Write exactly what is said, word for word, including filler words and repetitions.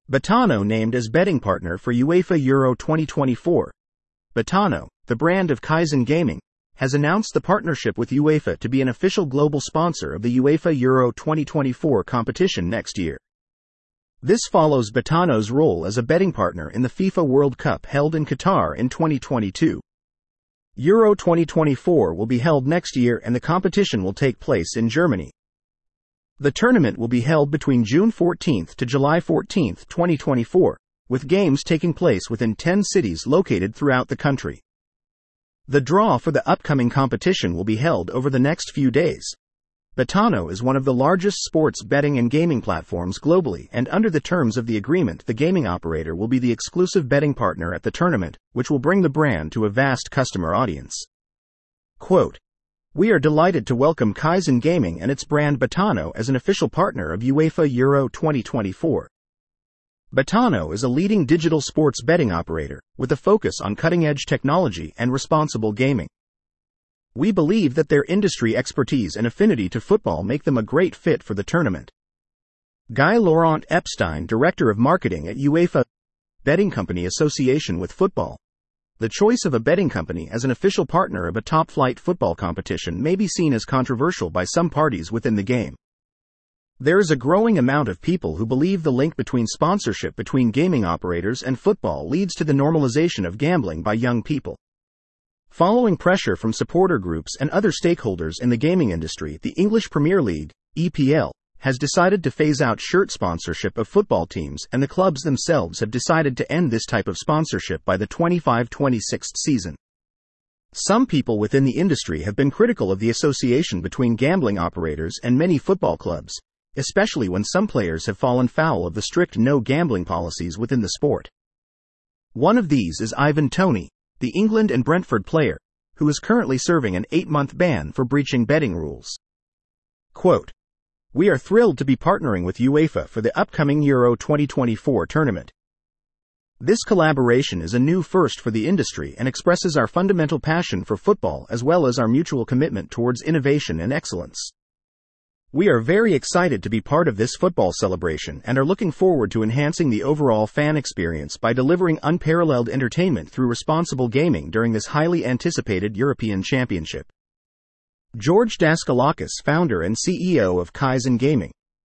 Betano named as betting partner for UEFA Euro twenty twenty-four. Betano, the brand of Kaizen Gaming, has announced the partnership with UEFA to be an official global sponsor of the UEFA Euro twenty twenty-four competition next year. This follows Betano's role as a betting partner in the FIFA World Cup held in Qatar in twenty twenty-two. Euro twenty twenty-four will be held next year and the competition will take place in Germany. The tournament will be held between June fourteenth to July fourteenth, twenty twenty-four, with games taking place within ten cities located throughout the country. The draw for the upcoming competition will be held over the next few days. Betano is one of the largest sports betting and gaming platforms globally, and under the terms of the agreement, the gaming operator will be the exclusive betting partner at the tournament, which will bring the brand to a vast customer audience. Quote, "We are delighted to welcome Kaizen Gaming and its brand Betano as an official partner of UEFA Euro twenty twenty-four. Betano is a leading digital sports betting operator, with a focus on cutting-edge technology and responsible gaming. We believe that their industry expertise and affinity to football make them a great fit for the tournament." Guy Laurent Epstein, Director of Marketing at UEFA Betting Company Association with Football. The choice of a betting company as an official partner of a top-flight football competition may be seen as controversial by some parties within the game. There is a growing amount of people who believe the link between sponsorship between gaming operators and football leads to the normalization of gambling by young people. Following pressure from supporter groups and other stakeholders in the gaming industry, the English Premier League, E P L, has decided to phase out shirt sponsorship of football teams, and the clubs themselves have decided to end this type of sponsorship by the twenty-five twenty-six season. Some people within the industry have been critical of the association between gambling operators and many football clubs, especially when some players have fallen foul of the strict no gambling policies within the sport. One of these is Ivan Toney, the England and Brentford player, who is currently serving an eight-month ban for breaching betting rules. Quote, "We are thrilled to be partnering with UEFA for the upcoming Euro twenty twenty-four tournament. This collaboration is a new first for the industry and expresses our fundamental passion for football as well as our mutual commitment towards innovation and excellence. We are very excited to be part of this football celebration and are looking forward to enhancing the overall fan experience by delivering unparalleled entertainment through responsible gaming during this highly anticipated European Championship." George Daskalakis, founder and C E O of Kaizen Gaming.